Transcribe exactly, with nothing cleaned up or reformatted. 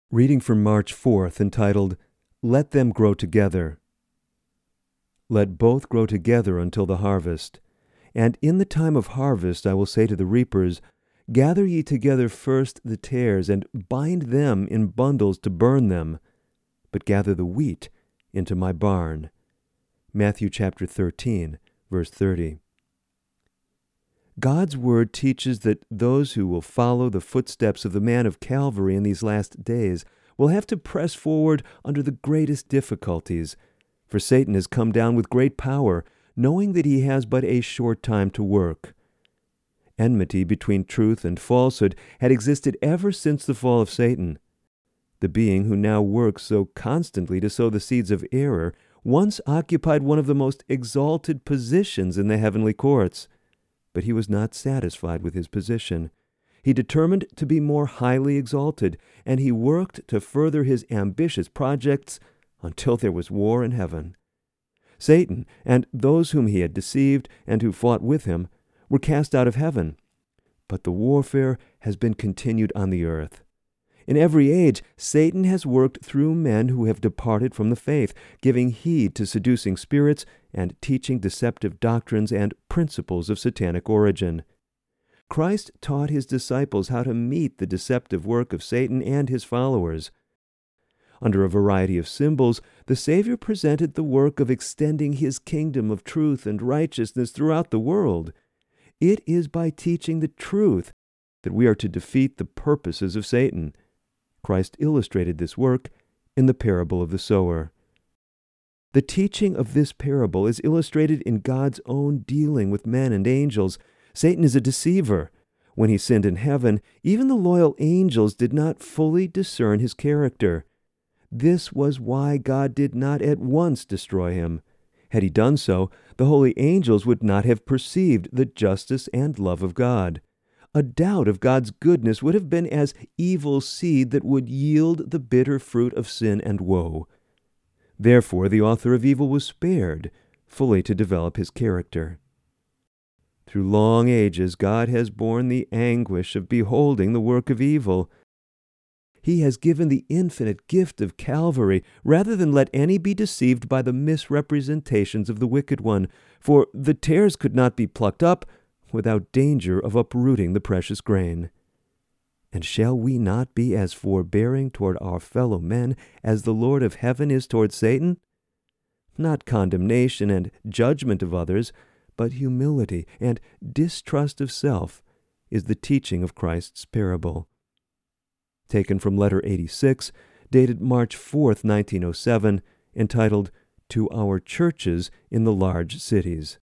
Reading from March fourth, entitled, Let Them Grow Together. Let both grow together until the harvest. And in the time of harvest I will say to the reapers, Gather ye together first the tares, and bind them in bundles to burn them, but gather the wheat into my barn. Matthew chapter thirteen, verse thirty. God's word teaches that those who will follow the footsteps of the man of Calvary in these last days will have to press forward under the greatest difficulties, for Satan has come down with great power, knowing that he has but a short time to work. Enmity between truth and falsehood had existed ever since the fall of Satan. The being who now works so constantly to sow the seeds of error once occupied one of the most exalted positions in the heavenly courts. But he was not satisfied with his position. He determined to be more highly exalted, and he worked to further his ambitious projects until there was war in heaven. Satan and those whom he had deceived and who fought with him were cast out of heaven, but the warfare has been continued on the earth. In every age, Satan has worked through men who have departed from the faith, giving heed to seducing spirits and teaching deceptive doctrines and principles of satanic origin. Christ taught his disciples how to meet the deceptive work of Satan and his followers. Under a variety of symbols, the Savior presented the work of extending his kingdom of truth and righteousness throughout the world. It is by teaching the truth that we are to defeat the purposes of Satan. Christ illustrated this work in the parable of the sower. The teaching of this parable is illustrated in God's own dealing with men and angels. Satan is a deceiver. When he sinned in heaven, even the loyal angels did not fully discern his character. This was why God did not at once destroy him. Had he done so, the holy angels would not have perceived the justice and love of God. A doubt of God's goodness would have been as evil seed that would yield the bitter fruit of sin and woe. Therefore, the author of evil was spared, fully to develop his character. Through long ages, God has borne the anguish of beholding the work of evil. He has given the infinite gift of Calvary, rather than let any be deceived by the misrepresentations of the wicked one, for the tares could not be plucked up without danger of uprooting the precious grain. And shall we not be as forbearing toward our fellow men as the Lord of heaven is toward Satan? Not condemnation and judgment of others, but humility and distrust of self is the teaching of Christ's parable. Taken from Letter eighty-six, dated March fourth, nineteen oh seven, entitled, To Our Churches in the Large Cities.